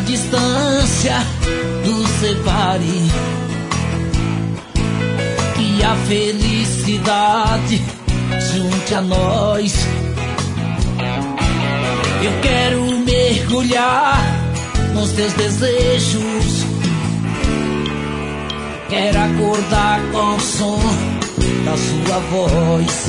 distância nos separe, que a felicidade junte a nós. Eu quero mergulhar nos teus desejos, quero acordar com o som da sua voz.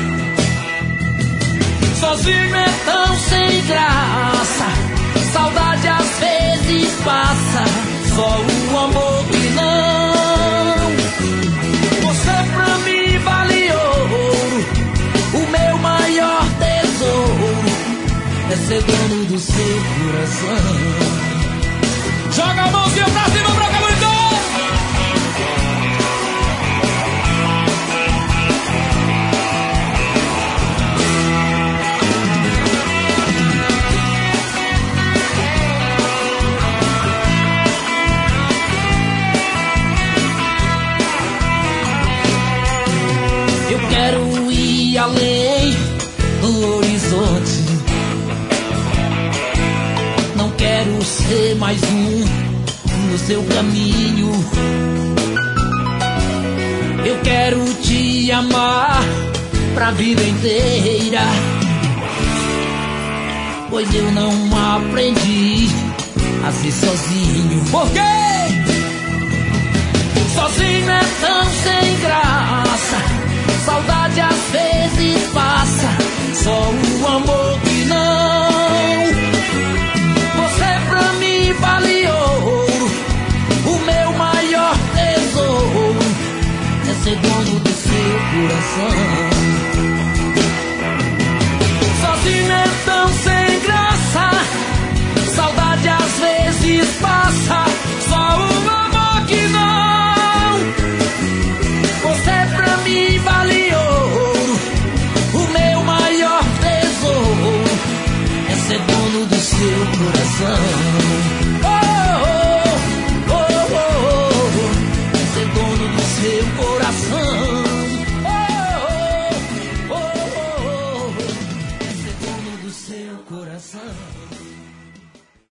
Sozinho é tão sem graça, saudade às vezes passa, só o amor que não. Você pra mim vale ouro, o meu maior tesouro é ser dono do seu coração. Joga a mãozinha pra cima, pra cá, bonitão! Eu quero ir além do horizonte, não quero ser mais um no seu caminho. Eu quero te amar pra vida inteira, pois eu não aprendi a ser sozinho. Por quê? Sozinho é tão sem graça, saudade às vezes passa, só o amor que não. Você pra mim vale ouro, o meu maior tesouro é ser dono do seu coração. Sozinho é tão sem graça, saudade às vezes passa, só o amor que não. Você pra mim vale ouro, o meu maior tesouro é ser dono do seu coração. Oh, oh, oh, oh, oh, é ser dono do seu coração.